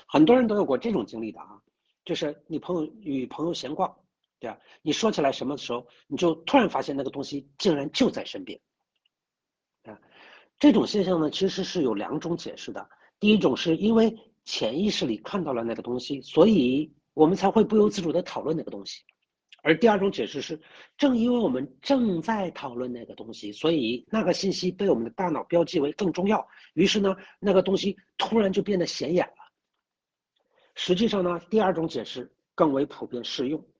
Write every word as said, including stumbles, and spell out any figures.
很多人都有过这种经历的啊，就是你朋友与朋友闲逛，对吧？你说起来什么的时候，你就突然发现那个东西竟然就在身边，啊，这种现象呢，其实是有两种解释的。第一种是因为潜意识里看到了那个东西，所以我们才会不由自主的讨论那个东西。而第二种解释是，正因为我们正在讨论那个东西，所以那个信息被我们的大脑标记为更重要，于是呢，那个东西突然就变得显眼了。实际上呢，第二种解释更为普遍适用，